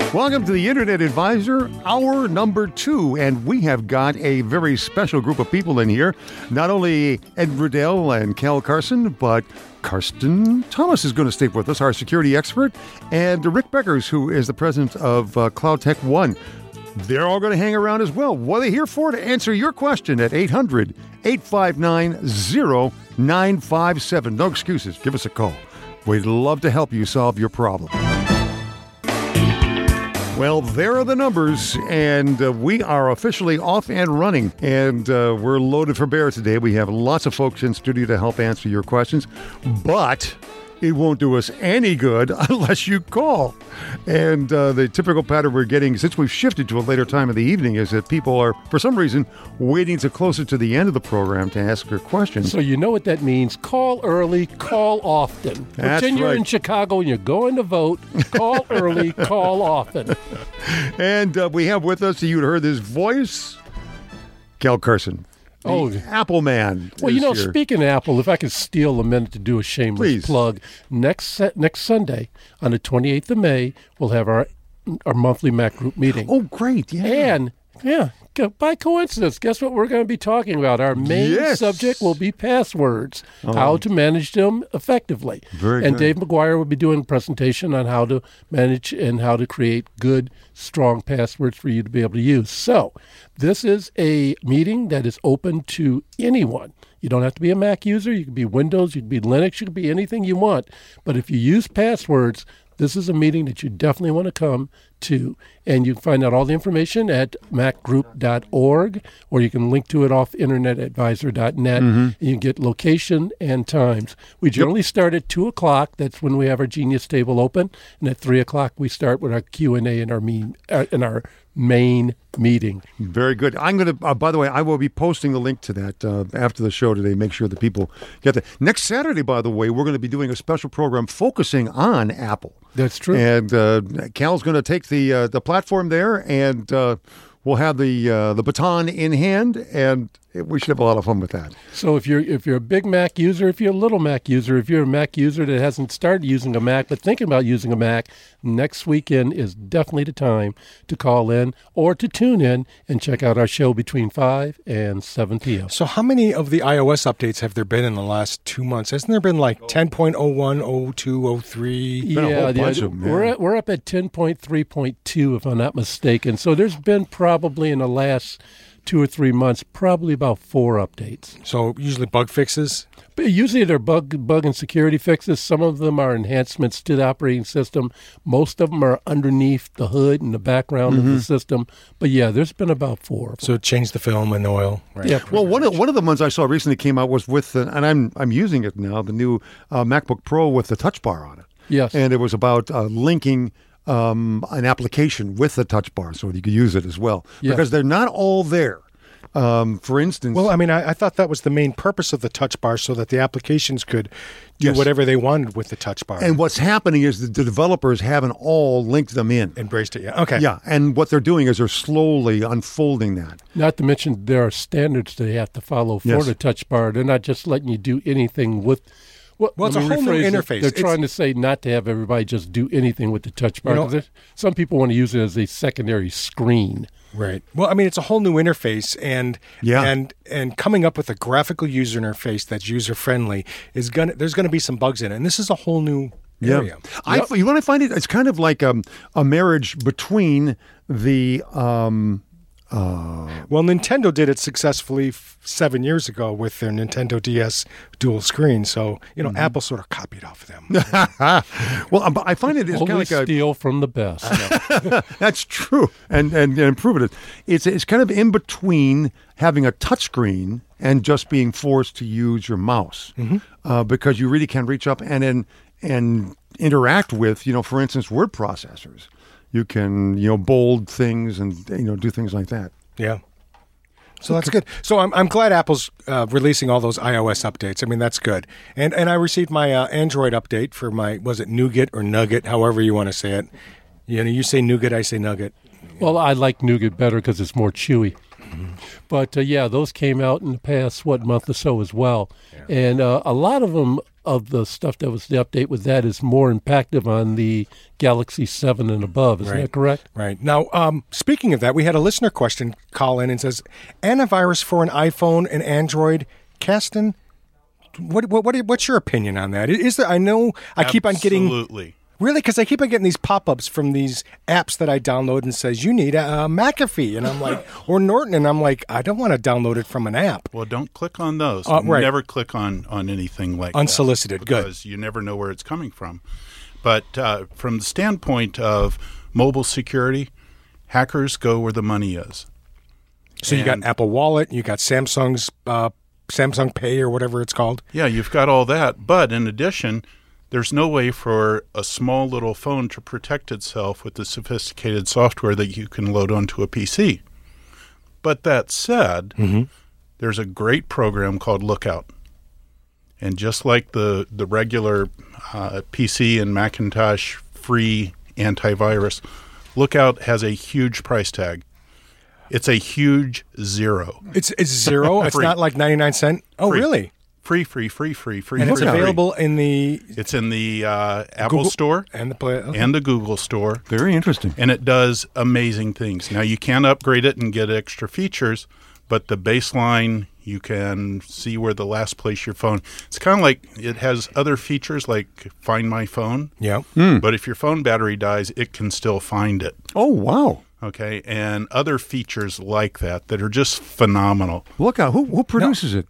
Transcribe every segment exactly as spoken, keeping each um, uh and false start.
Welcome to the Internet Advisor, hour number two, and we have got a very special group of people in here. Not only Ed Riddell and Cal Carson, but Karsten Thomas is going to stay with us, our security expert, and Rick Beckers, who is the president of uh, Cloud Tech One. They're all going to hang around as well. What are they here for? To answer your question at eight hundred, eight five nine, zero nine five seven. No excuses. Give us a call. We'd love to help you solve your problem. Well, there are the numbers, and uh, we are officially off and running, and uh, we're loaded for bear today. We have lots of folks in studio to help answer your questions, but it won't do us any good unless you call. And uh, the typical pattern we're getting, since we've shifted to a later time of the evening, is that people are, for some reason, waiting to closer to the end of the program to ask their questions. So you know what that means. Call early, call often. That's Pretend you're right. in Chicago and you're going to vote. Call early, call often. And uh, we have with us, you'd heard this voice, Cal Carson. The Oh. Apple Man. Well, you is know, here. speaking of Apple, if I could steal a minute to do a shameless Please. plug, next se- next Sunday on the twenty-eighth of May, we'll have our our monthly Mac group meeting. Oh, great. Yeah. And, yeah, go- by coincidence, guess what we're going to be talking about? Our main Yes. subject will be passwords, how to manage them effectively. Very and good. Dave McGuire will be doing a presentation on how to manage and how to create good, strong passwords for you to be able to use. So this is a meeting that is open to anyone. You don't have to be a Mac user. You can be Windows. You can be Linux. You can be anything you want. But if you use passwords, this is a meeting that you definitely want to come to. And you can find out all the information at mac group dot org, or you can link to it off internet advisor dot net. Mm-hmm. And you can get location and times. We generally start at two o'clock. That's when we have our Genius table open. And at three o'clock, we start with our Q and A in our, mean, uh, in our main meeting. Very good. I'm going to, uh, by the way, I will be posting the link to that uh, after the show today. Make sure that people get that. Next Saturday, by the way, we're going to be doing a special program focusing on Apple. That's true. And uh, Cal's going to take the uh, the platform there, and uh, we'll have the uh, the baton in hand, and we should have a lot of fun with that. So if you're if you're a big Mac user, if you're a little Mac user, if you're a Mac user that hasn't started using a Mac but thinking about using a Mac, next weekend is definitely the time to call in or to tune in and check out our show between five and seven p.m. So how many of the iOS updates have there been in the last two months? Hasn't there been like ten point oh one, oh two, oh three? been a whole Yeah, bunch yeah, of 'em, yeah. we're at, we're up at ten point three point two if I'm not mistaken. So there's been probably in the last two or three months, probably about four updates. So usually bug fixes? But usually they're bug bug and security fixes. Some of them are enhancements to the operating system. Most of them are underneath the hood and the background Mm-hmm. of the system. But yeah, there's been about four. of them. So change the film and oil. Right. Yeah. Well, one of one of the ones I saw recently came out was with, the, and I'm I'm using it now, the new uh, MacBook Pro with the Touch Bar on it. Yes. And it was about uh, linking um, an application with the Touch Bar so you could use it as well. Yes. Because they're not all there. Um, for instance, Well, I mean, I, I thought that was the main purpose of the touch bar so that the applications could do Yes. whatever they wanted with the touch bar. and what's happening is that the developers haven't all linked them in. Embraced it, yeah. Okay. Yeah, and what they're doing is they're slowly unfolding that. Not to mention there are standards they have to follow for Yes. the touch bar. They're not just letting you do anything with. Well, Well, it's let a me whole new rephrase it. interface. They're It's- trying to say not to have everybody just do anything with the touch bar. You know- 'cause there's- some people want to use it as a secondary screen. Right. Well, I mean, it's a whole new interface, and Yeah. and and coming up with a graphical user interface that's user friendly is gonna. There's going to be some bugs in it, and this is a whole new area. I, you want to find it? It's kind of like um, a marriage between the. Um, Well, Nintendo did it successfully f- seven years ago with their Nintendo D S dual screen. So you know, Apple sort of copied off of them. well, um, I find it is kind Only of like a. steal from the best. That's true, and and, and improve it. It's it's kind of in between having a touchscreen and just being forced to use your mouse, uh, because you really can reach up and and and interact with, you know, for instance, word processors. You can, you know, bold things and, you know, do things like that. Yeah. So that's good. So I'm I'm glad Apple's uh, releasing all those iOS updates. I mean, that's good. And and I received my uh, Android update for my, was it Nougat or Nugget, however you want to say it. You know, you say Nougat, I say Nugget. Well, I like Nougat better because it's more chewy. But uh, yeah, those came out in the past, what, month or so as well. Yeah. And uh, a lot of them, of the stuff that was the update with that, is more impactful on the Galaxy seven and above. Isn't right. that correct? Right. Now, um, speaking of that, we had a listener question call in and says, antivirus for an iPhone and Android. Kasten, what, what, what, what's your opinion on that? Is there, I know I Absolutely. keep on getting... Absolutely. Really? Because I keep on getting these pop-ups from these apps that I download and says, you need a, a McAfee. And I'm like, or Norton. And I'm like, I don't want to download it from an app. Well, don't click on those. Uh, right. Never click on, on anything like Unsolicited. that. Good. Because you never know where it's coming from. But uh, from the standpoint of mobile security, hackers go where the money is. So and you got Apple Wallet, you got Samsung's uh, Samsung Pay or whatever it's called. Yeah, you've got all that. But in addition, there's no way for a small little phone to protect itself with the sophisticated software that you can load onto a P C. But that said, mm-hmm. there's a great program called Lookout. And just like the, the regular uh, P C and Macintosh free antivirus, Lookout has a huge price tag. It's a huge zero. It's it's zero? It's not like ninety-nine cents? Oh, free. Really? Free, free, free, free, free. And free, it's available free. in the... It's in the uh, Apple Google Store and the, Play, okay. and the Google Store. Very interesting. And it does amazing things. Now, you can upgrade it and get extra features, but the baseline, you can see where the last place your phone... It's kind of like it has other features like Find My Phone. Yeah. Mm. But if your phone battery dies, it can still find it. Oh, wow. Okay, and other features like that that are just phenomenal. Lookout. Who, who produces no. it?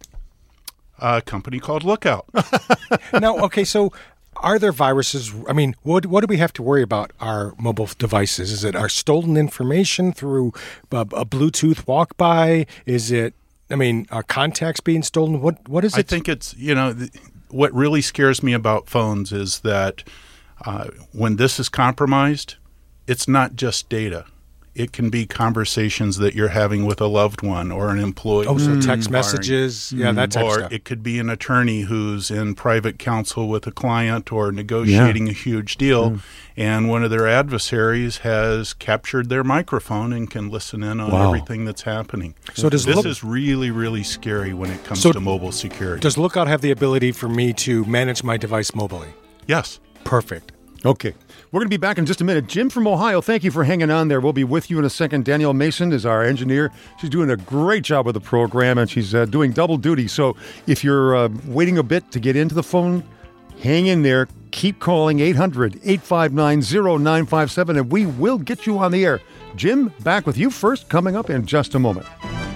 A company called Lookout. Now, okay, so are there viruses? I mean, what what do we have to worry about our mobile devices? Is it our stolen information through a, a Bluetooth walk-by? Is it, I mean, our contacts being stolen? What What is it? I think it's, you know, th- what really scares me about phones is that uh, when this is compromised, it's not just data. It can be conversations that you're having with a loved one or an employee. Oh, so text messages, yeah, that type or of stuff. Or it could be an attorney who's in private counsel with a client or negotiating yeah. a huge deal, mm. and one of their adversaries has captured their microphone and can listen in on wow. everything that's happening. So does this look- is really, really scary when it comes so to mobile security. Does Lookout have the ability for me to manage my device mobily? Yes. Perfect. Okay. We're going to be back in just a minute. Jim from Ohio, thank you for hanging on there. We'll be with you in a second. Danielle Mason is our engineer. She's doing a great job with the program, and she's uh, doing double duty. So if you're uh, waiting a bit to get into the phone, hang in there. Keep calling eight hundred, eight five nine, zero nine five seven, and we will get you on the air. Jim, back with you first, coming up in just a moment.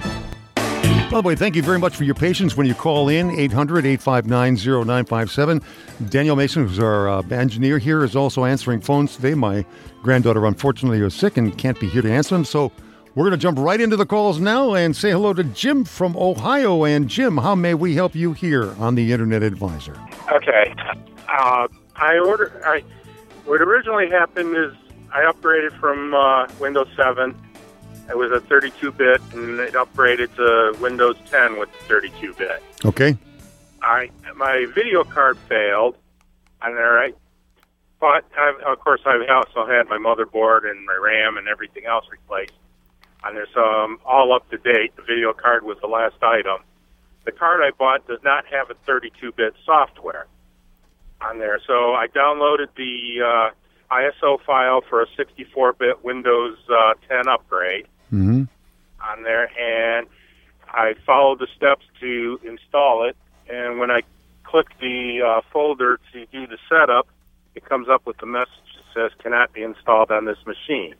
By the way, thank you very much for your patience when you call in, eight hundred, eight five nine, zero nine five seven. Danielle Mason, who's our uh, engineer here, is also answering phones today. My granddaughter, unfortunately, is sick and can't be here to answer them. So we're going to jump right into the calls now and say hello to Jim from Ohio. And Jim, how may we help you here on the Internet Advisor? Okay. Uh, I ordered, I, what originally happened is I upgraded from uh, Windows seven. It was a thirty-two bit, and it upgraded to Windows ten with thirty-two bit. Okay. I my video card failed, and all right, but I've, of course I also had my motherboard and my RAM and everything else replaced. And there's um all up to date. The video card was the last item. The card I bought does not have a thirty-two bit software on there, so I downloaded the uh, I S O file for a sixty-four bit Windows uh, ten upgrade. Mm-hmm. On there, and I followed the steps to install it, and when I click the uh, folder to do the setup, it comes up with the message that says cannot be installed on this machine.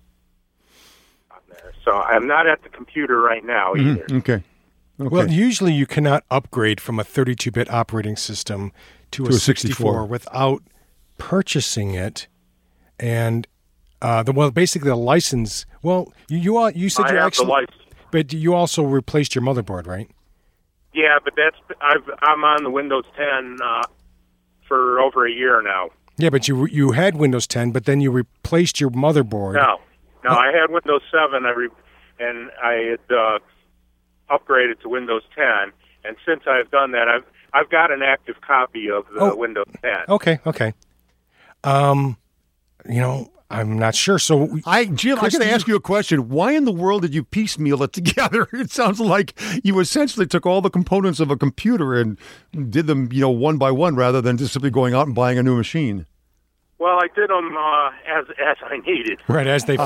On there. So I'm not at the computer right now either. Mm-hmm. Okay. Okay. Well, usually you cannot upgrade from a thirty-two bit operating system to, to a, a sixty-four. sixty-four without purchasing it, and Uh, the well, basically the license. Well, you you, all, you said I you have actually, the license. but you also replaced your motherboard, right? Yeah, but that's I've, I'm on the Windows ten uh, for over a year now. Yeah, but you you had Windows ten, but then you replaced your motherboard. No, no, oh. I had Windows seven, I re, and I had uh, upgraded to Windows ten. And since I've done that, I've I've got an active copy of the oh. Windows ten. Okay, okay. Um, you know. I'm not sure. So, I, Jim, Chris, I got to you- ask you a question. Why in the world did you piecemeal it together? It sounds like you essentially took all the components of a computer and did them, you know, one by one, rather than just simply going out and buying a new machine. Well, I did them uh, as as I needed. right as they fail.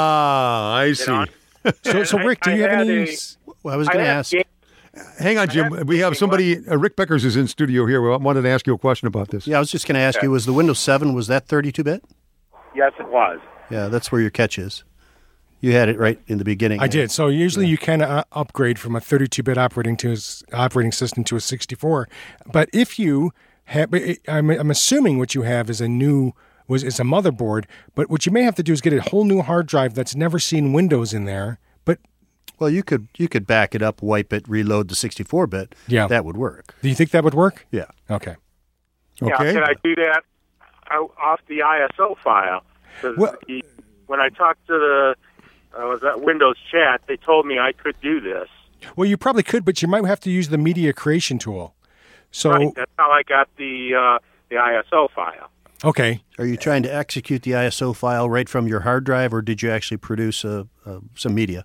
Ah, I see. know, so, so I- Rick, do I you have had any? a- Well, I was I going to had ask. game- Hang on, Jim. We have somebody, uh, Rick Beckers is in studio here. We wanted to ask you a question about this. Yeah, I was just going to ask you, was the Windows seven, was that thirty-two bit? Yes, it was. Yeah, that's where your catch is. You had it right in the beginning. I did. So usually you can uh, upgrade from a thirty-two bit operating to s- operating system to a sixty-four. But if you have, I'm, I'm assuming what you have is a new was is a motherboard. But what you may have to do is get a whole new hard drive that's never seen Windows in there. But Well, you could you could back it up, wipe it, reload the sixty-four bit. Yeah. That would work. do you think that would work? Yeah. Okay. Yeah, Okay. can I do that o- off the I S O file? 'Cause Well- the- when I talked to the uh, was that Windows chat, they told me I could do this. Well, you probably could, but you might have to use the media creation tool. So Right, that's how I got the uh, the I S O file. okay. Are you trying to execute the I S O file right from your hard drive, or did you actually produce a, a, some media?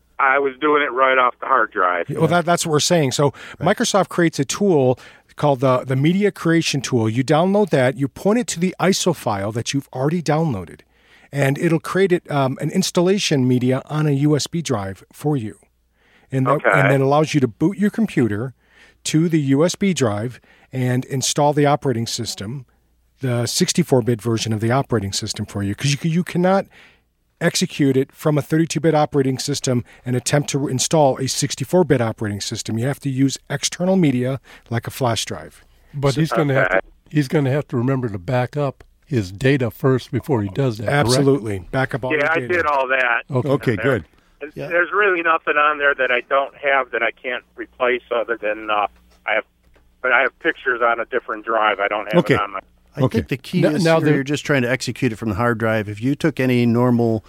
I was doing it right off the hard drive. Well, that, that's what we're saying. So Microsoft creates a tool called the, the Media Creation Tool. You download that, you point it to the I S O file that you've already downloaded, and it'll create it, um, an installation media on a U S B drive for you. And that, Okay. and that allows you to boot your computer to the U S B drive and install the operating system, the sixty-four bit version of the operating system for you, because you, you cannot execute it from a thirty-two bit operating system and attempt to install a sixty-four bit operating system. You have to use external media like a flash drive. But he's going to have to, Okay. he's going to have to remember to back up his data first before he does that. correct? Absolutely. Back up all Yeah, your I data. did all that. Okay. Okay, good. There's- Yeah. There's really nothing on there that I don't have that I can't replace other than uh, I have, but I have pictures on a different drive. I don't have Okay. it on my. I Okay. think the key Now- is now here, there- you're just trying to execute it from the hard drive. If you took any normal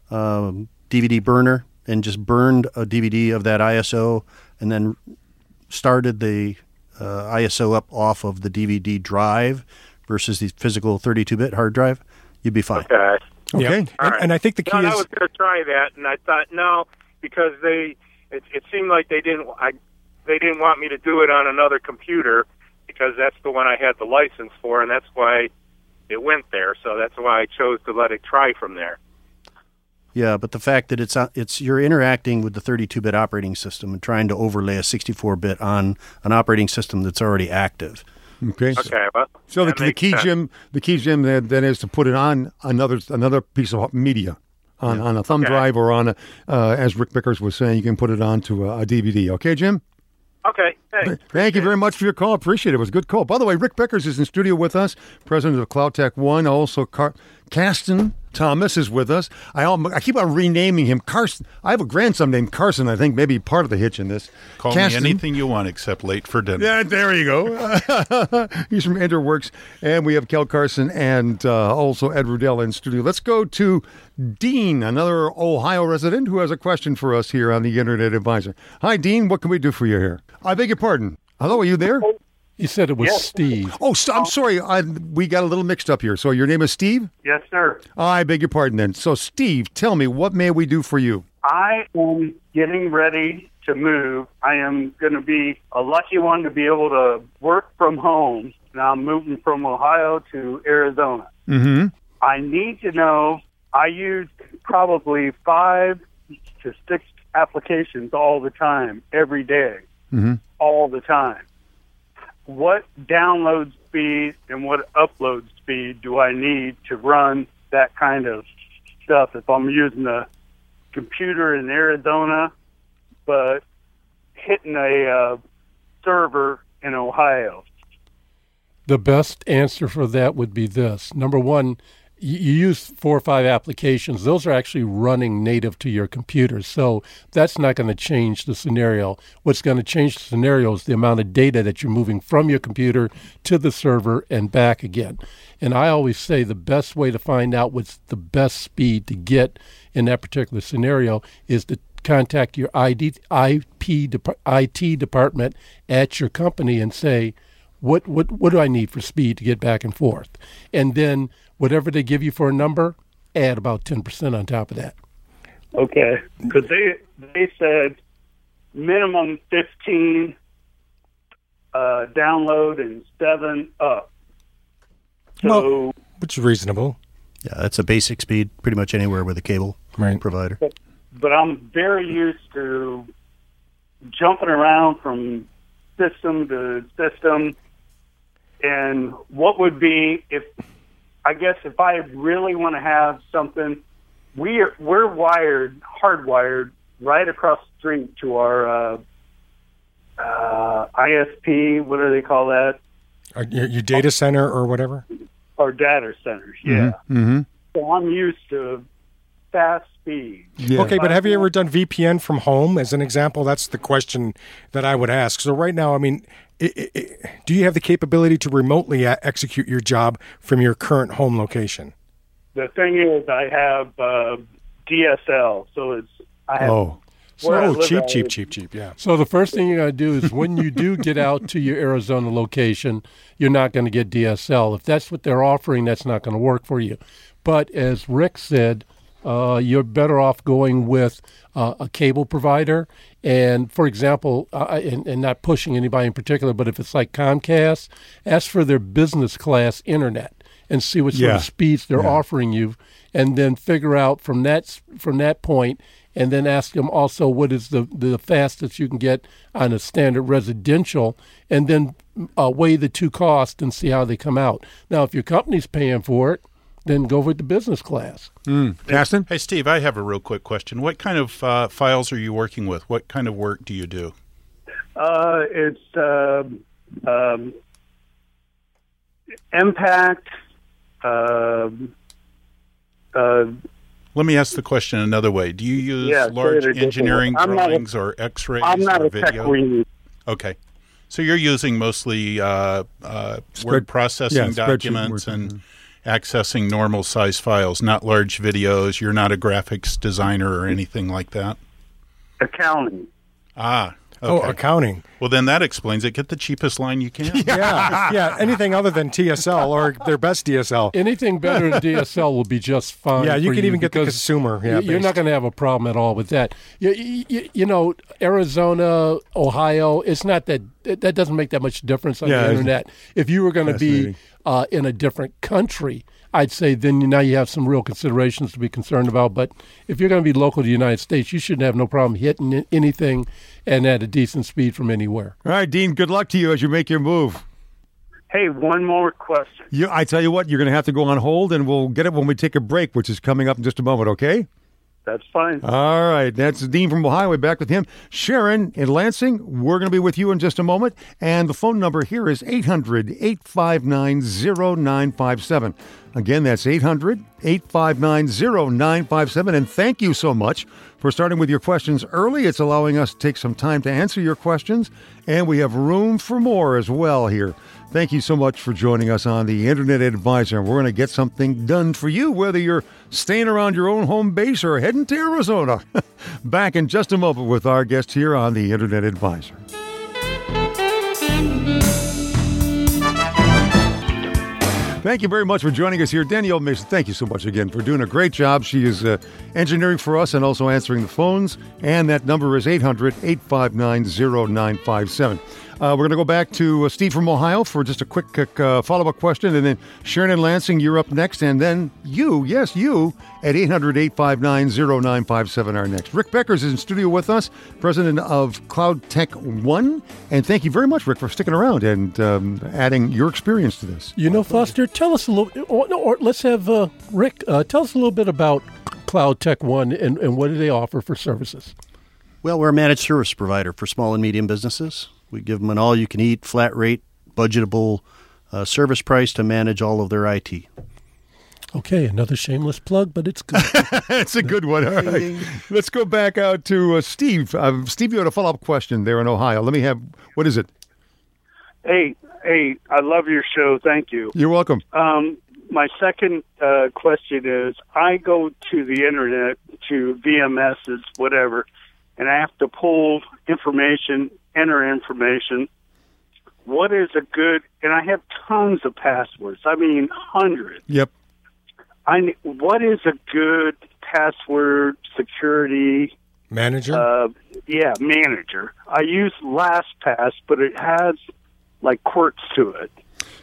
um, D V D burner and just burned a D V D of that I S O and then started the uh, I S O up off of the D V D drive versus the physical thirty-two bit hard drive, you'd be fine. Okay. Yep. Okay. And, All right. and I think the key No, I is was going to try that, and I thought no, because they it, it seemed like they didn't I, they didn't want me to do it on another computer because that's the one I had the license for, and that's why it went there. So that's why I chose to let it try from there. Yeah, but the fact that it's on- it's you're interacting with the thirty-two bit operating system and trying to overlay a sixty-four bit on an operating system that's already active. Okay. Okay. Well, So the, that the makes key, sense. Jim, the key, Jim, then, then is to put it on another another piece of media, on, on a thumb Okay. drive or on a, uh, as Rick Bickers was saying, you can put it onto a, a D V D. Okay, Jim? Okay. Thanks. Thank you very much for your call. Appreciate it. It was a good call. By the way, Rick Bickers is in studio with us, president of CloudTech One. Also, Car- Caston Thomas is with us. I, al- I keep on renaming him Carson. I have a grandson named Carson. I think maybe part of the hitch in this. Call Caston- me anything you want except late for dinner. Yeah, there you go. He's from Enderworks. And we have Kel Carson and uh, also Ed Rudell in studio. Let's go to Dean, another Ohio resident who has a question for us here on the Internet Advisor. Hi, Dean. What can we do for you here? I beg your pardon. Hello, are you there? He said it was Yes. Steve. Oh, st- I'm sorry. I, we got a little mixed up here. So your name is Steve? Yes, sir. I beg your pardon then. So, Steve, tell me, what may we do for you? I am getting ready to move. I am going to be a lucky one to be able to work from home. Now I'm moving from Ohio to Arizona. Mm-hmm. I need to know, I use probably five to six applications all the time, every day, Mm-hmm. all the time. What download speed and what upload speed do I need to run that kind of stuff if I'm using a computer in Arizona, but hitting a uh, server in Ohio? The best answer for that would be this. Number one, you you use four or five applications. Those are actually running native to your computer. So that's not going to change the scenario. What's going to change the scenario is the amount of data that you're moving from your computer to the server and back again. And I always say the best way to find out what's the best speed to get in that particular scenario is to contact your I D, I P, dep- I T department at your company and say, What, what what do I need for speed to get back and forth? And then whatever they give you for a number, add about ten percent on top of that. Okay, because they they said minimum fifteen uh, download and seven up. So, Well, which is reasonable. Yeah, that's a basic speed pretty much anywhere with a cable Right. provider. but, but I'm very used to jumping around from system to system. And what would be if, I guess, if I really want to have something, we are, we're wired, hardwired right across the street to our uh, uh, I S P. What do they call that? Or your, your data center or whatever? Our data centers. Yeah. Mm-hmm. So I'm used to fast speed. Yeah. Okay, but have you ever done V P N from home? As an example, that's the question that I would ask. So right now, I mean, i i do you have the capability to remotely a- execute your job from your current home location? The thing is, I have uh, D S L, so it's I have. Oh. where I Oh, live cheap, at cheap, is- cheap, cheap. Yeah. So the first thing you got to do is when you do get out to your Arizona location, you're not going to get D S L. If that's what they're offering, that's not going to work for you. But as Rick said, uh, you're better off going with uh, a cable provider. And for example, uh, and, and not pushing anybody in particular, but if it's like Comcast, ask for their business class internet and see what sort Yeah. of speeds they're Yeah. offering you, and then figure out from that from that point, and then ask them also what is the, the fastest you can get on a standard residential, and then uh, weigh the two costs and see how they come out. Now, if your company's paying for it, then go with the business class. Mm. Caston? Hey, Steve, I have a real quick question. What kind of uh, files are you working with? What kind of work do you do? Uh, it's um um, Impact. Um uh, Let me ask the question another way. Do you use Yeah, say large it a different engineering way. I'm not a- drawings or X-rays I'm not or a tech video? genius. Okay. So you're using mostly uh, uh, Spread- word processing yeah, spreadsheet documents work, and accessing normal size files, not large videos. You're not a graphics designer or anything like that. Accounting. Ah, Oh, okay. accounting. Well, then that explains it. Get the cheapest line you can. Yeah, yeah. Anything other than T S L or their best D S L. Anything better than D S L will be just fine. Yeah, you for can even get the because consumer. Yeah, y- you're based. not going to have a problem at all with that. You, you, you know, Arizona, Ohio, it's not that that doesn't make that much difference on Yeah, the it's internet. If you were going to be fascinating. uh, in a different country, I'd say then you, now you have some real considerations to be concerned about. But if you're going to be local to the United States, you shouldn't have no problem hitting i- anything and at a decent speed from anywhere. All right, Dean, good luck to you as you make your move. Hey, one more question. You, I tell you what, you're going to have to go on hold, and we'll get it when we take a break, which is coming up in just a moment, okay? That's fine. All right, that's Dean from Ohio. We're back with him. Sharon in Lansing, we're going to be with you in just a moment. And the phone number here is eight hundred, eight five nine, zero nine five seven. Again, that's eight hundred, eight five nine, zero nine five seven. And thank you so much for starting with your questions early. It's allowing us to take some time to answer your questions, and we have room for more as well here. Thank you so much for joining us on the Internet Advisor. We're going to get something done for you, whether you're staying around your own home base or heading to Arizona. Back in just a moment with our guest here on the Internet Advisor. Thank you very much for joining us here. Danielle Mason, thank you so much again for doing a great job. She is uh, engineering for us and also answering the phones. And that number is eight hundred, eight five nine, zero nine five seven. Uh, we're going to go back to uh, Steve from Ohio for just a quick, quick uh, follow-up question. And then Sharon and Lansing, you're up next. And then you, yes, you, at eight hundred, eight five nine, zero nine five seven are next. Rick Beckers is in studio with us, president of Cloud Tech One. And thank you very much, Rick, for sticking around and um, adding your experience to this. You know, Foster, tell us a little, or, no, or let's have uh, Rick uh, tell us a little bit about Cloud Tech One and, and what do they offer for services? Well, we're a managed service provider for small and medium businesses. We give them an all-you-can-eat, flat-rate, budgetable uh, service price to manage all of their I T. Okay, another shameless plug, but it's good. That's a good one. All right. Let's go back out to uh, Steve. Uh, Steve, you had a follow-up question there in Ohio. Let me have, what is it? Hey, hey, I love your show. Thank you. You're welcome. Um, my second uh, question is, I go to the internet, to V M S's, whatever, and I have to pull information, enter information. What is a good, and I have tons of passwords. I mean, hundreds. Yep. I what is a good password security Manager? Uh, yeah, manager. I use LastPass, but it has like quirks to it.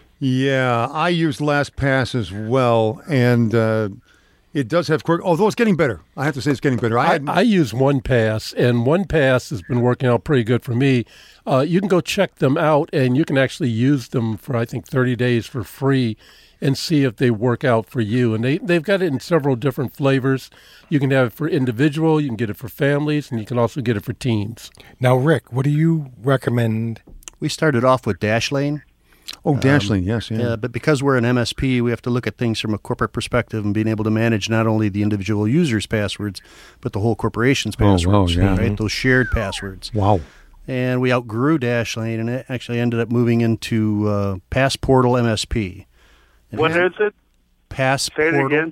Yeah, I use LastPass as well, and uh, it does have quirk. Although it's getting better, I have to say it's getting better. I, I, had, I use OnePass, and OnePass has been working out pretty good for me. Uh, you can go check them out, and you can actually use them for, I think, thirty days for free and see if they work out for you. And they, they've got it in several different flavors. You can have it for individual, you can get it for families, and you can also get it for teams. Now, Rick, what do you recommend? We started off with Dashlane. oh, Dashlane, yes, yeah. Yeah, but because we're an M S P, we have to look at things from a corporate perspective and being able to manage not only the individual user's passwords, but the whole corporation's Oh, wow, passwords, yeah. right? Those shared passwords. Wow. And we outgrew Dashlane, and it actually ended up moving into uh, Passportal M S P. And What is it? Say it Passportal. again.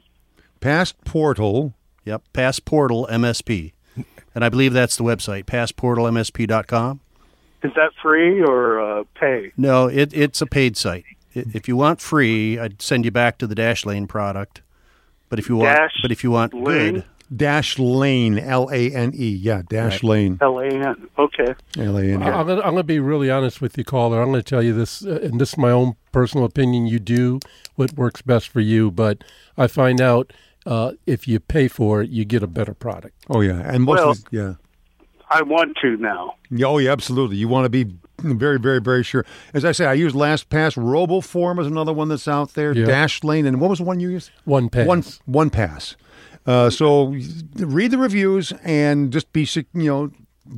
Passportal. Yep, Passportal M S P. And I believe that's the website, passportal m s p dot com. Is that free or uh, pay? No, it, it's a paid site. I- If you want free, I'd send you back to the Dashlane product. But if you want, Dash but if you want Lane? good, Dash Lane, L A N E. Yeah, Dash Lane, L A N. Okay. L A N E. I'm going to be really honest with you, caller. I'm going to tell you this, uh, and this is my own personal opinion. You do what works best for you, but I find out uh, if you pay for it, you get a better product. Oh, yeah. And most Well- of the, yeah. I want to now. Yeah, oh, yeah, absolutely. You want to be very, very, very sure. As I say, I use LastPass. RoboForm is another one that's out there. Yeah. Dashlane, and what was the one you used? One pass. One, one Pass. Uh, so read the reviews and just be, you know,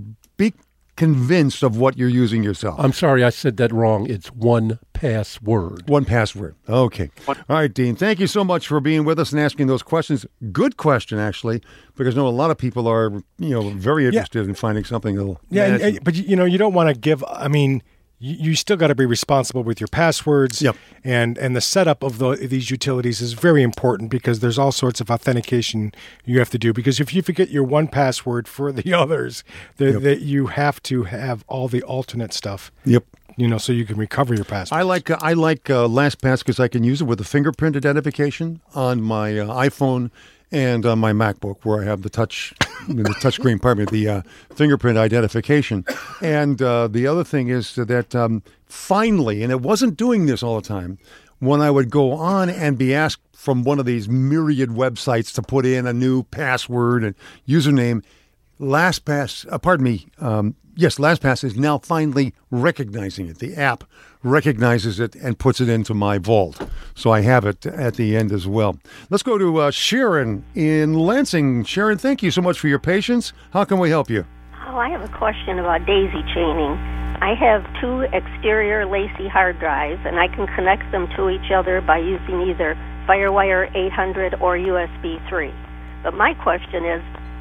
be convinced of what you're using yourself. I'm sorry, I said that wrong. It's one password. One password. Okay. All right, Dean. Thank you so much for being with us and asking those questions. Good question, actually, because I know a lot of people are, you know, very interested in finding something that'll. Yeah, and, match. and- but you know, you don't want to give. I mean, you, you still got to be responsible with your passwords. Yep. And and the setup of the, these utilities is very important because there's all sorts of authentication you have to do. Because if you forget your one password for the others, that Yep. that you have to have all the alternate stuff. Yep. You know, so you can recover your password. I like uh, I like uh, LastPass because I can use it with the fingerprint identification on my uh, iPhone and on my MacBook, where I have the touch, the touch screen, pardon me, the uh, fingerprint identification. And uh, the other thing is that um, finally, and it wasn't doing this all the time, when I would go on and be asked from one of these myriad websites to put in a new password and username, LastPass, uh, pardon me, um, yes, LastPass is now finally recognizing it. The app recognizes it and puts it into my vault. So I have it at the end as well. Let's go to uh, Sharon in Lansing. Sharon, thank you so much for your patience. How can we help you? Oh, I have a question about daisy chaining. I have two exterior lacy hard drives, and I can connect them to each other by using either FireWire eight hundred or U S B three. But my question is,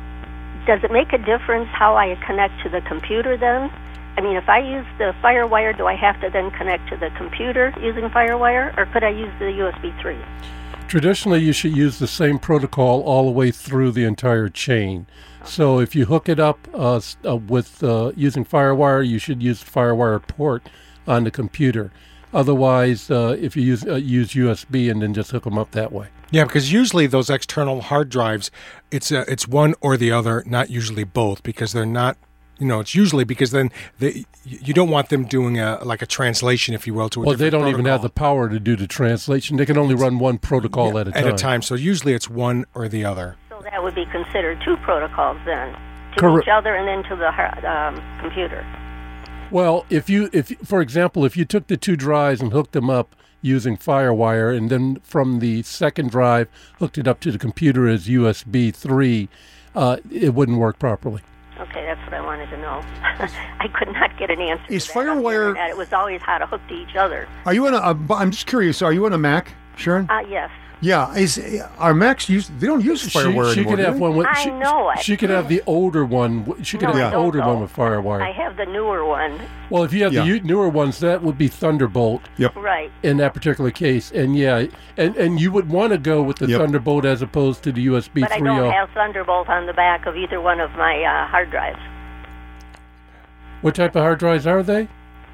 does it make a difference how I connect to the computer then? I mean, if I use the FireWire, do I have to then connect to the computer using FireWire, or could I use the U S B three? Traditionally, you should use the same protocol all the way through the entire chain. So if you hook it up uh, s- uh, with uh, using FireWire, you should use the FireWire port on the computer. Otherwise, uh, if you use uh, use U S B and then just hook them up that way. Yeah, because usually those external hard drives, it's uh, it's one or the other, not usually both, because they're not. You know, it's usually because then they, you don't want them doing a like a translation, if you will, to a Well, they different don't even have the protocol power to do the translation. They can only run one protocol at a time. at a time. So usually it's one or the other. So that would be considered two protocols then, to Correct. each other and then to the har- um, computer. Well, if you, if for example, if you took the two drives and hooked them up using FireWire, and then from the second drive hooked it up to the computer as U S B three, uh, it wouldn't work properly. Okay, that's what I wanted to know. I could not get an answer. Is to that on the FireWire- internet. It was always how to hook to each other. Are you on a, uh, I'm just curious, are you on a Mac, Sharon? Uh, yes. Yeah. Is Our Macs, use, they don't use She, FireWire she anymore, could do have they? one with. I She, know it. She could have the older one. She could No, have I the don't older know. one with FireWire. I have the newer one. Well, if you have Yeah. the u- newer ones, that would be Thunderbolt Right. in that particular case. And yeah, and, and you would want to go with the Yep. Thunderbolt as opposed to the U S B But I three don't point oh. have Thunderbolt on the back of either one of my uh, hard drives. What type of hard drives are they?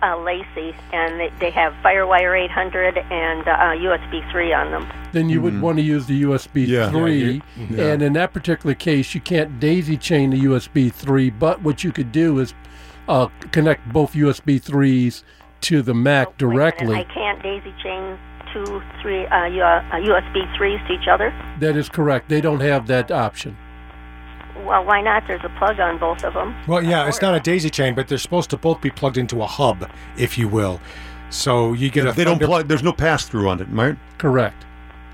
uh, Lacey, and they, they have FireWire eight hundred and uh, U S B three on them. Then you would want to use the U S B Yeah. three, Yeah, you- yeah. and in that particular case, you can't daisy chain the U S B three, but what you could do is uh, connect both U S B threes to the Mac Oh, wait a minute, directly. I can't daisy chain two, three uh, U- uh, U S B threes to each other? That is correct. They don't have that option. Well, why not? There's a plug on both of them. Well, yeah, it's not a daisy chain, but they're supposed to both be plugged into a hub, if you will. So you get a They don't Thunder- plug. There's no pass through on it, right? Correct.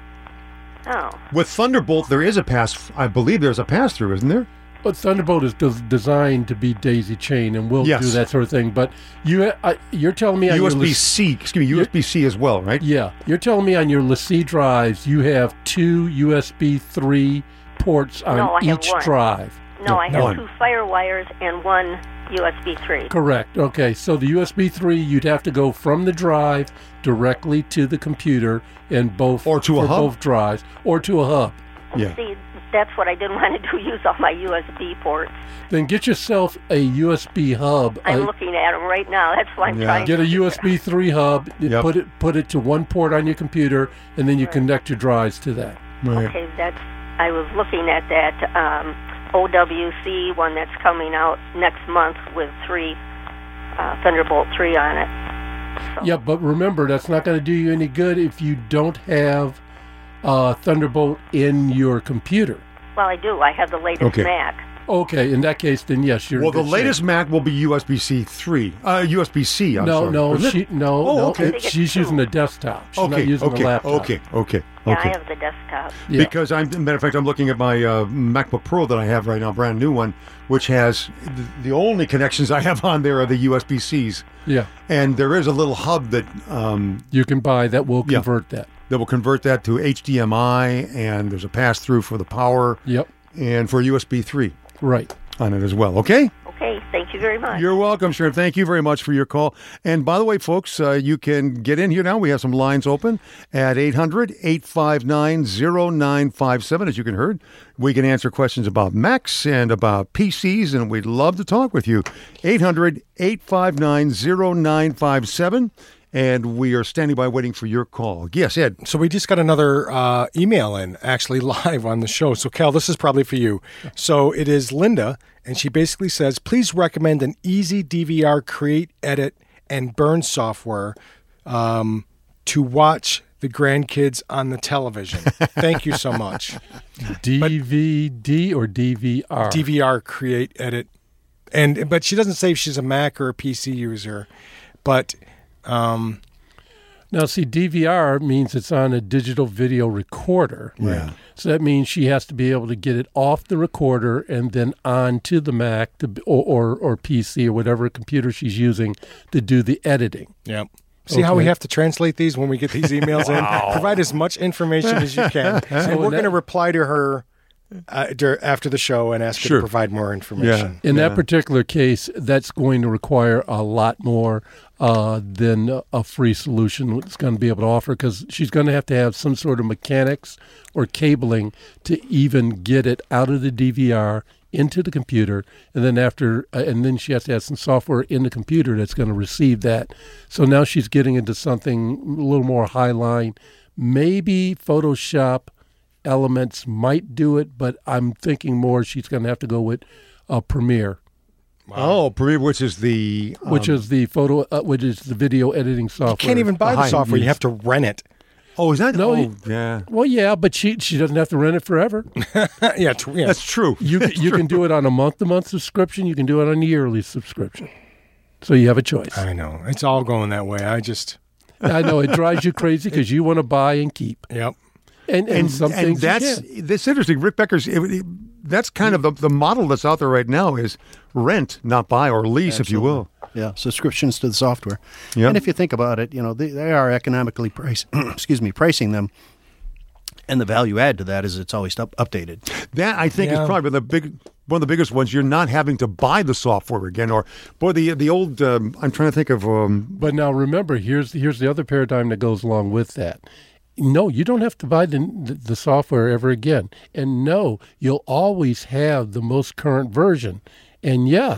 Oh. With Thunderbolt, there is a pass. I believe there's a pass through, isn't there? But Thunderbolt is des- designed to be daisy chain, and will Yes. do that sort of thing. But you, uh, you're telling me on U S your B Lis- C. Excuse me, U S B C as well, right? yeah, you're telling me on your LaCie drives you have two U S B three ports on No, I have each one. drive. No, I have one. two FireWires and one U S B three. Correct. Okay, so the U S B three, you'd have to go from the drive directly to the computer, and both Or to a for hub. both drives, or to a hub. Yeah. See, that's what I didn't want to do, use all my U S B ports. Then get yourself a U S B hub. I'm uh, looking at them right now. That's why I'm Yeah. trying Get to a U S B three hub. you Yep. Put it put it to one port on your computer, and then you connect your drives to that. Right. Okay, that's. I was looking at that um, O W C one that's coming out next month with three uh, Thunderbolt three on it. So, Yeah, but remember, that's not going to do you any good if you don't have uh, Thunderbolt in your computer. Well, I do. I have the latest Okay. Mac. Okay, in that case, then yes, you're. Well, in the good latest shape. Mac will be U S B C three. Uh, U S B C. I'm no, sorry. no, Isn't it? she, no, Oh, no. okay. I think it's She's two. using a desktop. She's Okay. not using okay. a laptop. Okay. Okay. Yeah, Okay. I have the desktop. Yeah. Because I'm, matter of fact, I'm looking at my uh, MacBook Pro that I have right now, brand new one, which has the, the only connections I have on there are the U S B Cs, yeah, and there is a little hub that um, you can buy that will Yeah. convert that. that will convert that to H D M I, and there's a pass through for the power Yep, and for U S B three right. on it as well. Okay. Okay, thank you very much. You're welcome, Sharon. Thank you very much for your call. And by the way, folks, uh, you can get in here now. We have some lines open at eight hundred, eight five nine, zero nine five seven. As you can heard, we can answer questions about Macs and about P Cs, and we'd love to talk with you. eight hundred, eight five nine, zero nine five seven. And we are standing by waiting for your call. Yes, Ed. So we just got another uh, email in, actually live on the show. So Cal, this is probably for you. So it is Linda, and she basically says, please recommend an easy D V R create, edit, and burn software um, to watch the grandkids on the television. Thank you so much. D V D or D V R? D V R create, edit, and but she doesn't say if she's a Mac or a P C user, but. Um, Now, see, D V R means it's on a digital video recorder. Yeah. So that means she has to be able to get it off the recorder and then onto the Mac to, or, or or P C or whatever computer she's using to do the editing. Yep. See how we Okay. have to translate these when we get these emails in? Provide as much information as you can. And we're that- going to reply to her uh, dur- after the show and ask her Sure. to provide more information. In Yeah. that particular case, that's going to require a lot more uh, than a- a free solution it's going to be able to offer, because she's going to have to have some sort of mechanics or cabling to even get it out of the D V R into the computer, and then after, uh, and then she has to have some software in the computer that's going to receive that. So now she's getting into something a little more high line. Maybe Photoshop Elements might do it, but I'm thinking more she's going to have to go with uh, Premiere, Oh, Premiere, which is the um, which is the photo, uh, which is the video editing software. You can't even buy the behind software. You these. have to rent it. oh, is that No, oh, you- yeah, Well, yeah, but she she doesn't have to rent it forever. yeah, tr- yeah. that's true. You you can do it on a month to month subscription. You can do it on a yearly subscription. So you have a choice. I know. It's all going that way. I just, I know it drives you crazy because you want to buy and keep, yep. and and, and, some and things you that's can't. that's interesting. Rick Becker's. It, it- that's kind of the, the model that's out there right now is rent, not buy, or lease, if you will. Yeah, subscriptions to the software. Yep. And if you think about it, you know, they, they are economically price, excuse me, pricing them. And the value add to that is it's always up, updated. That I think Yeah. is probably the big one of the biggest ones. You're not having to buy the software again, or boy, the the old. Um, I'm trying to think of. Um, But now remember, here's here's the other paradigm that goes along with that. No, you don't have to buy the, the the software ever again. And no, you'll always have the most current version. And yes,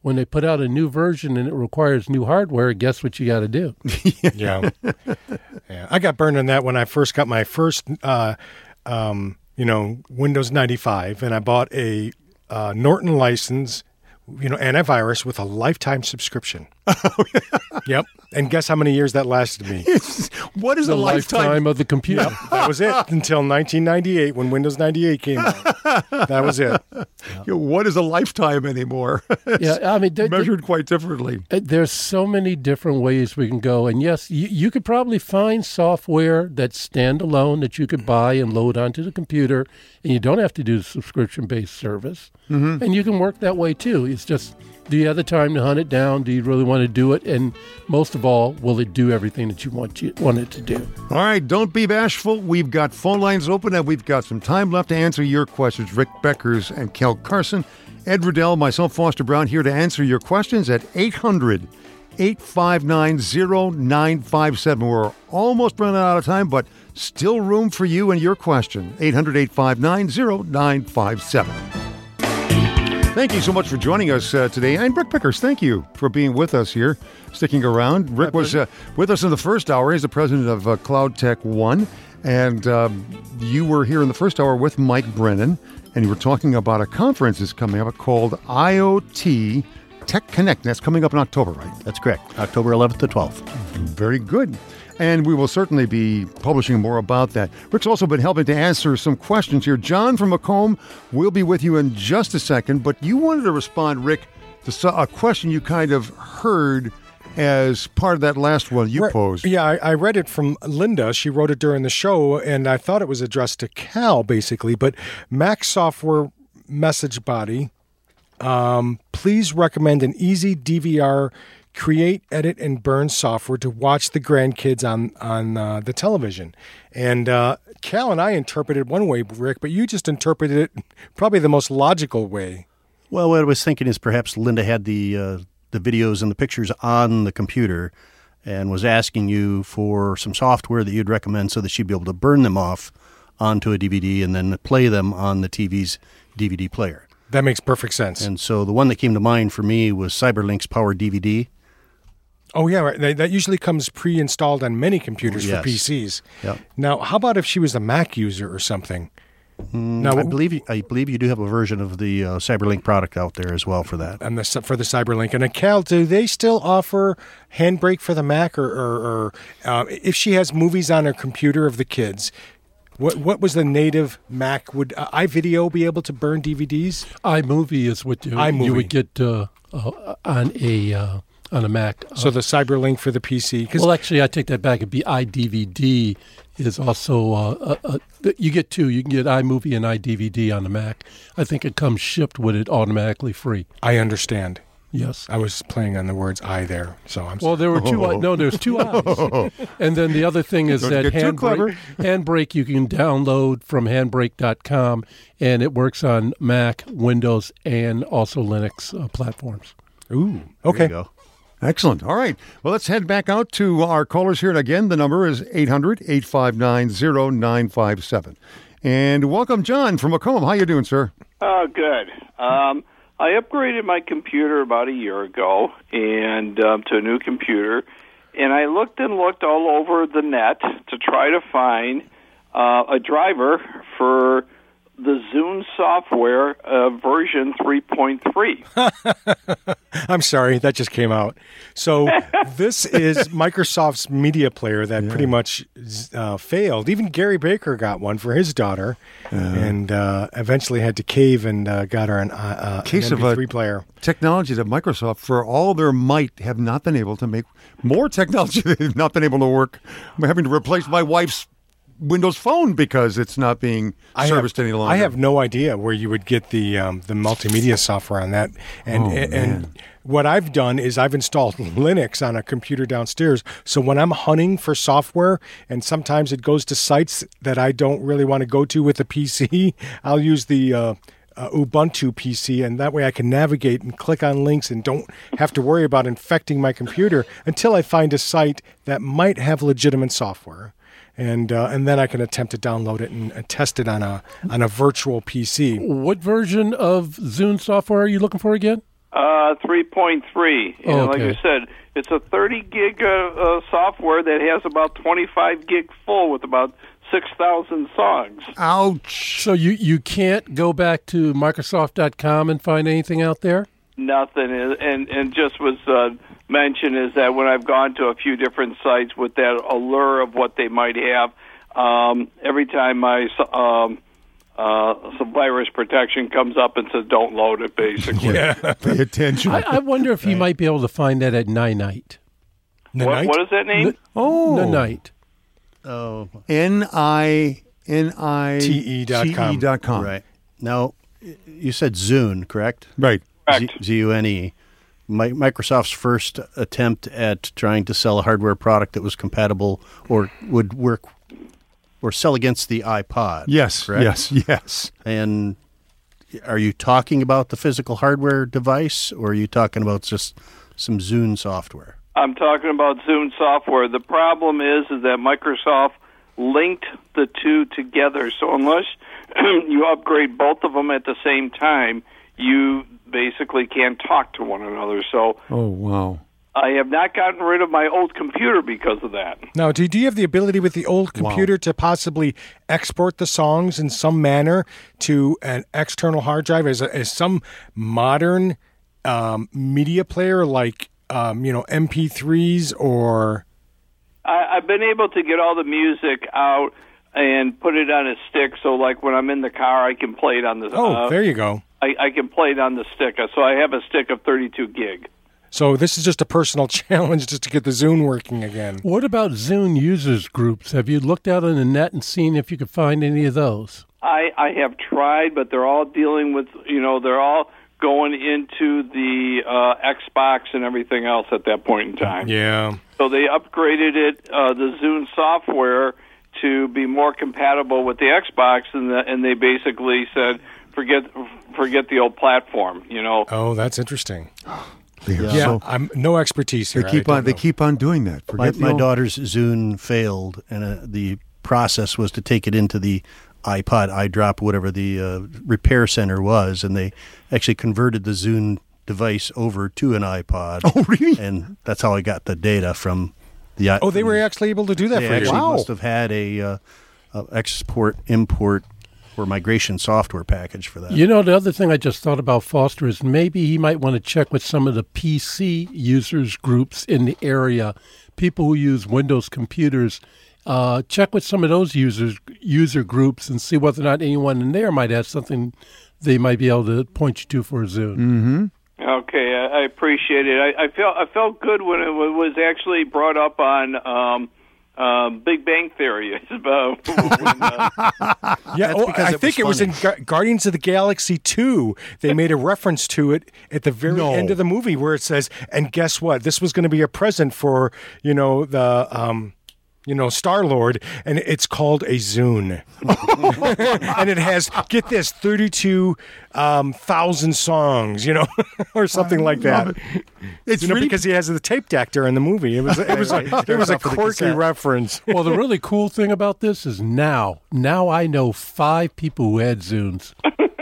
when they put out a new version and it requires new hardware, guess what you got to do? yeah. yeah. I got burned on that when I first got my first, uh, um, you know, Windows ninety-five, and I bought a uh, Norton license, you know, antivirus with a lifetime subscription. Oh, yeah. Yep. And guess how many years that lasted me? What is the a lifetime? lifetime of the computer? Yep, that was it until nineteen ninety-eight when Windows ninety-eight came out. That was it. Yeah, what is a lifetime anymore? Yeah, I mean, there- measured quite differently. Uh, There's so many different ways we can go. And yes, you, you could probably find software that's standalone that you could buy and load onto the computer, and you don't have to do the subscription-based service. Mm-hmm. And you can work that way too. It's just, do you have the time to hunt it down? Do you really want to do it? And most of all, will it do everything that you want, you, want it to do? All right, don't be bashful. We've got phone lines open, and we've got some time left to answer your questions. Rick Beckers and Cal Carson, Ed Riddell, myself, Foster Brown, here to answer your questions at eight hundred, eight five nine, oh nine five seven. We're almost running out of time, but still room for you and your question. eight hundred, eight five nine, oh nine five seven. Thank you so much for joining us uh, today. And Rick Beckers, thank you for being with us here, sticking around. Rick was uh, with us in the first hour. He's the president of uh, Cloud Tech One. And um, you were here in the first hour with Mike Brennan, and you were talking about a conference that's coming up called I O T Tech Connect. That's coming up in October, right? That's correct. October eleventh to twelfth. Very good. And we will certainly be publishing more about that. Rick's also been helping to answer some questions here. John from Macomb will be with you in just a second, but you wanted to respond, Rick, to a question you kind of heard as part of that last one you Right. posed. Yeah, I, I read it from Linda. She wrote it during the show, and I thought it was addressed to Cal, basically. But Mac Software Message Body, um, please recommend an easy D V R create, edit, and burn software to watch the grandkids on on uh, the television. And uh, Cal and I interpreted one way, Rick, but you just interpreted it probably the most logical way. Well, what I was thinking is perhaps Linda had the uh, the videos and the pictures on the computer and was asking you for some software that you'd recommend so that she'd be able to burn them off onto a D V D and then play them on the T V's D V D player. That makes perfect sense. And so the one that came to mind for me was CyberLink's Power D V D. Oh, yeah, right. That- That usually comes pre-installed on many computers Yes. for P Cs. Yep. Now, how about if she was a Mac user or something? Now, I believe you, I believe you do have a version of the uh, CyberLink product out there as well for that. and the, for the CyberLink. And uh, Cal, do they still offer Handbrake for the Mac? Or, or, or uh, if she has movies on her computer of the kids, what what was the native Mac? Would uh, iVideo be able to burn D V Ds? iMovie is what you, iMovie. you would get uh, uh, on a uh, on a Mac. So Uh, the CyberLink for the P C? 'Cause- well, actually, I take that back. It'd be iDVD is also uh, uh, uh, you get two. You can get iMovie and iDVD on the Mac. I think it comes shipped with it automatically free. I understand. Yes. I was playing on the words "I" there, so I'm. Well, there were two. I no, there's two eyes. And then the other thing is Don't that get too clever. Handbrake, Handbrake you can download from handbrake dot com, and it works on Mac, Windows, and also Linux uh, platforms. Ooh, There okay. you go. Excellent. All right. Well, let's head back out to our callers here. And again, the number is eight hundred, eight five nine, oh nine five seven. And welcome, John from Macomb. How you doing, sir? Oh, good. Um, I upgraded my computer about a year ago and um, to a new computer, and I looked and looked all over the net to try to find uh, a driver for the Zune software uh, version three point three. I'm sorry, that just came out. So this is Microsoft's media player that pretty much uh, failed. Even Gary Baker got one for his daughter, and uh, eventually had to cave and uh, got her an, uh, Case an of M P a three player. Technology that Microsoft, for all their might, have not been able to make more technology. They've not been able to work. I'm having to replace my wife's Windows Phone because it's not being I serviced have, any longer. I have no idea where you would get the um, the multimedia software on that. And, Oh, and, man. and what I've done is I've installed Linux on a computer downstairs. So when I'm hunting for software, and sometimes it goes to sites that I don't really want to go to with a P C, I'll use the uh, uh, Ubuntu P C, and that way I can navigate and click on links and don't have to worry about infecting my computer until I find a site that might have legitimate software. And uh, and then I can attempt to download it and, and test it on a on a virtual P C. What version of Zune software are you looking for again? Uh, three point three. And Oh, like okay. I said, it's a thirty gig uh, uh, software that has about twenty-five gig full with about six thousand songs. Ouch. So you, you can't go back to Microsoft dot com and find anything out there? Nothing. is- And, and just was uh, mentioned is that when I've gone to a few different sites with that allure of what they might have, um, every time my um, uh, some virus protection comes up and says, don't load it, basically. Pay attention. I, I wonder if you might be able to find that at Nanite. What, what is that name? oh. Nanite. Oh, N I N I T E dot com. dot com. right. Now, you said Zune, correct? Right. Correct. Z U N E. Mi- Microsoft's first attempt at trying to sell a hardware product that was compatible or would work or sell against the iPod. Yes. correct? Yes. Yes. And are you talking about the physical hardware device, or are you talking about just some Zune software? I'm talking about Zune software. The problem is, is that Microsoft linked the two together. So unless you upgrade both of them at the same time, you basically can't talk to one another. So Oh, wow. I have not gotten rid of my old computer because of that. Now, do, do you have the ability with the old computer to possibly export the songs in some manner to an external hard drive? Is, is some modern um, media player like, um, you know, M P threes or... I, I've been able to get all the music out and put it on a stick, so like when I'm in the car, I can play it on the... Oh, uh, there you go. I, I can play it on the stick. So I have a stick of thirty-two gig. So this is just a personal challenge just to get the Zune working again. What about Zune users groups? Have you looked out on the net and seen if you could find any of those? I, I have tried, but they're all dealing with, you know, they're all going into the uh, Xbox and everything else at that point in time. Yeah. So they upgraded it, uh, the Zune software, to be more compatible with the Xbox, and the, and they basically said, forget forget the old platform, you know. Oh, that's interesting. They are Yeah, so- I'm no expertise here. they keep I on. don't They know. keep on doing that. My, Forget the my old- daughter's Zune failed, and uh, the process was to take it into the iPod, iDrop, whatever the uh, repair center was, and they actually converted the Zune device over to an iPod. Oh, really? And that's how I got the data from the i- Oh, they were actually able to do that They for you. actually Wow. must have had a, uh, a export, import, or migration software package for that. You know, the other thing I just thought about, Foster, is maybe he might want to check with some of the P C users groups in the area, people who use Windows computers. Uh, check with some of those users user groups and see whether or not anyone in there might have something they might be able to point you to for a Zune. Mm-hmm. Okay, I, I appreciate it. I, I felt I felt good when it wa- was actually brought up on um, um, Big Bang Theory. About when, uh, Yeah, That's oh, because I it think was it was in funny. Gu- Guardians of the Galaxy two. They made a reference to it at the very No. end of the movie where it says, "And guess what? This was going to be a present for you know the." Um, you know, Star-Lord, and it's called a Zune. And it has, get this, thirty-two um, thousand songs, you know, or something like that. It's You know, really because he has the tape deck during the movie. It was, it was, a, it was a off with a quirky cassette. reference. Well, the really cool thing about this is now, now I know five people who had Zunes.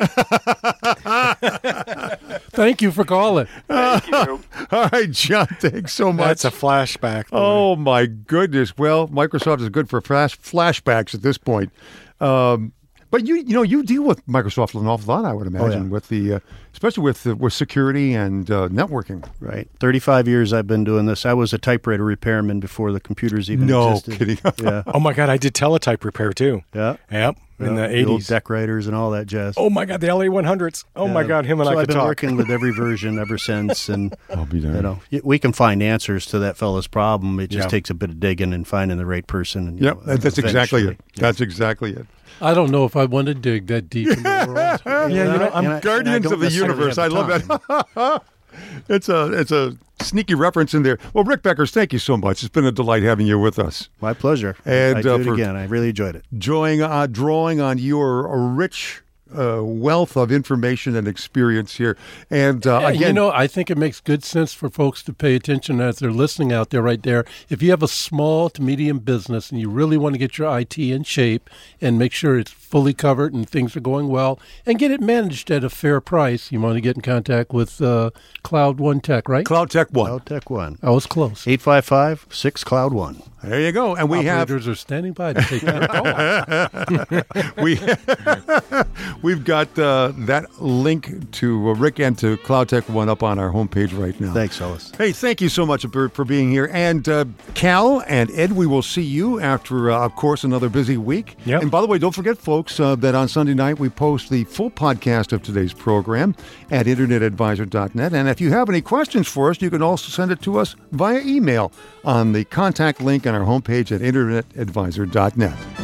Thank you for calling. thank you. all right, John. Thanks so much. That's a flashback. boy. Oh my goodness! Well, Microsoft is good for flash flashbacks at this point. Um, but you, you know, you deal with Microsoft an awful lot, I would imagine, yeah. with the, uh, especially with the, with security and uh, networking. Right. thirty-five years I've been doing this. I was a typewriter repairman before the computers even No existed. kidding. Yeah. Oh my God, I did teletype repair too. Yeah. Yep, in Yeah, the old eighties. deck writers and all that jazz. Oh my God, the L A one hundreds. Oh my Yeah. God, him and so I I've could been talk. working with every version ever since, and I'll be darned. you know y- we can find answers to that fellow's problem. It just Yeah. takes a bit of digging and finding the right person. And, you Yep, know, that's exactly eventually- it. That's exactly it. I don't know if I want to dig that deep in the world. Yeah, you know, And I- I'm and I- Guardians and I don't of the necessarily Universe. I have the love time. that. It's a it's a sneaky reference in there. Well, Rick Beckers, thank you so much. It's been a delight having you with us. My pleasure. And, I do uh, it for- again. I really enjoyed it. Drawing uh, drawing on your rich uh, wealth of information and experience here. And uh, Yeah, again, you know, I think it makes good sense for folks to pay attention as they're listening out there right there. If you have a small to medium business and you really want to get your I T in shape and make sure it's fully covered and things are going well and get it managed at a fair price, you want to get in contact with uh, Cloud One Tech, right? Cloud Tech One. Cloud Tech One. I was close. eight five five, six Cloud One. There you go. And we Operators have are standing by to take their calls. we we've got uh, that link to uh, Rick and to Cloud Tech One up on our homepage right now. Thanks, Ellis. Hey, thank you so much for, for being here. And uh, Cal and Ed, we will see you after, uh, of course, another busy week. Yep. And by the way, don't forget, folks, uh, that on Sunday night we post the full podcast of today's program at internet advisor dot net. And if you have any questions for us, you can also send it to us via email on the contact link on our homepage at internet advisor dot net.